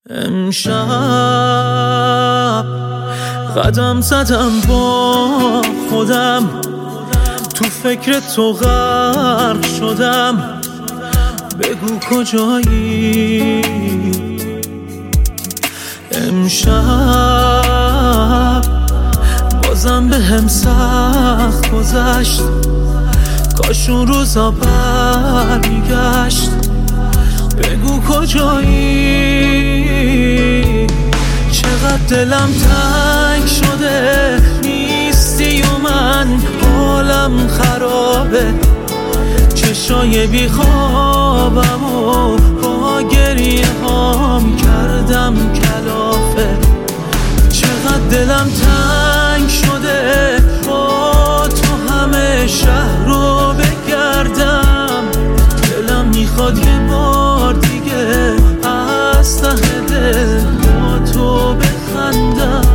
امشب قدم زدم با خودم، تو فکر تو غرق شدم. بگو کجایی؟ امشب بازم به هم سخت گذشت، کاش اون روزا برمیگشت. بگو کجایی؟ چقدر دلم تنگ شده، نیستی و من حالم خرابه. چشای بی خوابم و با گریه هام کردم کلافه. چقدر دلم تنگ شده، با تو همه شهر رو بگردم. دلم میخواد یه بار دیگه از ته دل با تو بخندم.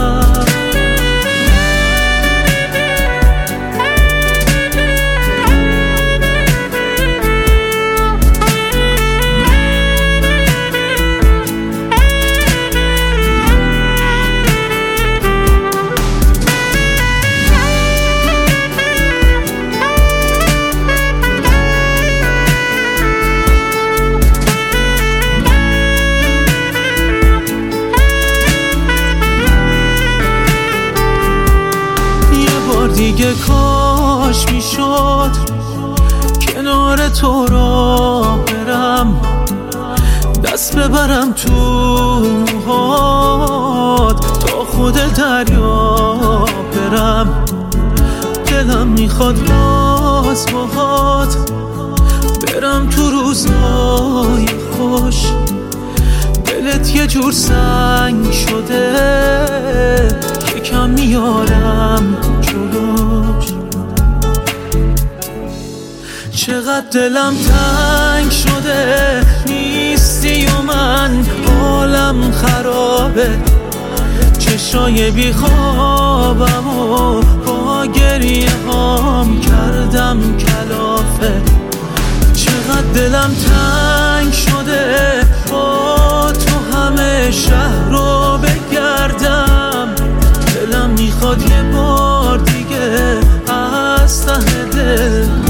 دیگه کاش میشد کنار تو را برم، دست ببرم تو موهات تا خود دریا برم. دلم میخواد باز باهات برم تو روزهای خوش. دلت یه جور سنگ شده، یکم میارم جلوش. چقدر دلم تنگ شده، نیستی و من حالم خرابه. چشای بی خوابم و با گریه هام کردم کلافه. چقدر دلم تنگ شده، با تو همه شهر رو بگردم. دلم میخواد یه بار دیگه از ته دل